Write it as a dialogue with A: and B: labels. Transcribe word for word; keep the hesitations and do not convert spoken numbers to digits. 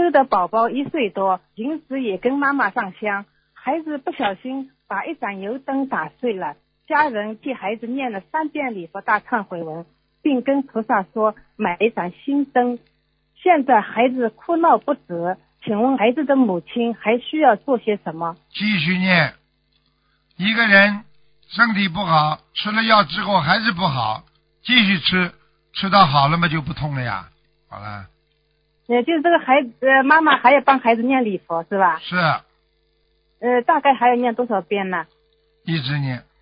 A: 周的宝宝一岁多，平时也跟妈妈上香，孩子不小心把一盏油灯打碎了，家人替孩子念了三遍礼佛大忏悔文，并跟菩萨说买一盏新灯。现在孩子哭闹不止，请问孩子的母亲还需要做些什么？
B: 继续念。一个人身体不好，吃了药之后还是不好，继续吃，吃到好了嘛就不痛了呀。好了。
A: 呃，就是这个孩子，呃，妈妈还要帮孩子念礼佛是吧？
B: 是。
A: 呃，大概还要念多少遍呢？
B: 一直念。